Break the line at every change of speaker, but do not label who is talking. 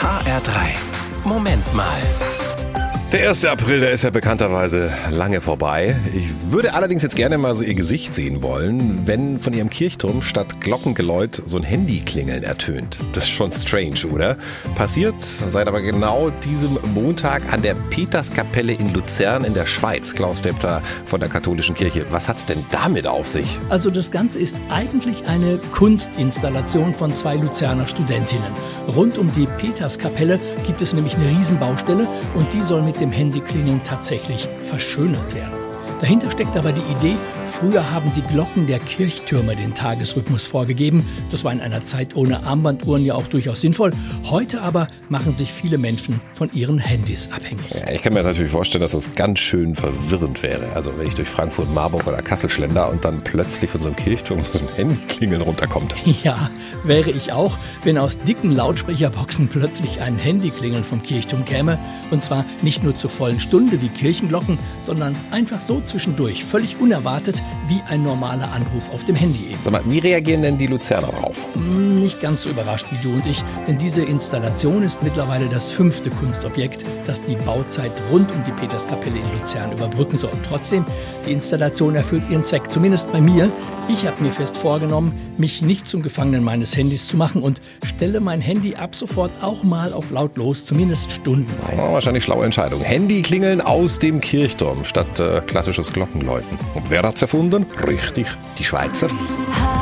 HR3. Moment mal.
Der 1. April, der ist ja bekannterweise lange vorbei. Ich würde allerdings jetzt gerne mal so Ihr Gesicht sehen wollen, wenn von Ihrem Kirchturm statt Glockengeläut so ein Handyklingeln ertönt. Das ist schon strange, oder? Passiert seit aber genau diesem Montag an der Peterskapelle in Luzern in der Schweiz. Klaus Debter von der katholischen Kirche. Was hat's denn damit auf sich?
Also das Ganze ist eigentlich eine Kunstinstallation von 2 Luzerner Studentinnen. Rund um die Peterskapelle gibt es nämlich eine Riesenbaustelle und die soll mit dem Handyklingeln tatsächlich verschönert werden. Dahinter steckt aber die Idee, früher haben die Glocken der Kirchtürme den Tagesrhythmus vorgegeben. Das war in einer Zeit ohne Armbanduhren ja auch durchaus sinnvoll. Heute aber machen sich viele Menschen von ihren Handys abhängig.
Ja, ich kann mir natürlich vorstellen, dass das ganz schön verwirrend wäre. Also wenn ich durch Frankfurt, Marburg oder Kassel schlender und dann plötzlich von so einem Kirchturm so ein Handyklingeln runterkommt.
Ja, wäre ich auch, wenn aus dicken Lautsprecherboxen plötzlich ein Handyklingeln vom Kirchturm käme. Und zwar nicht nur zur vollen Stunde wie Kirchenglocken, sondern einfach so zwischendurch, völlig unerwartet, wie ein normaler Anruf auf dem Handy eben.
Sag mal, wie reagieren denn die Luzerner drauf?
Nicht ganz so überrascht wie du und ich, denn diese Installation ist mittlerweile das 5. Kunstobjekt, das die Bauzeit rund um die Peterskapelle in Luzern überbrücken soll. Trotzdem, die Installation erfüllt ihren Zweck, zumindest bei mir. Ich habe mir fest vorgenommen, mich nicht zum Gefangenen meines Handys zu machen und stelle mein Handy ab sofort auch mal auf lautlos, zumindest stundenweise.
Oh, wahrscheinlich schlaue Entscheidung. Handyklingeln aus dem Kirchturm statt klassisches Glockenläuten. Und wer hat's erfunden? Richtig, die Schweizer.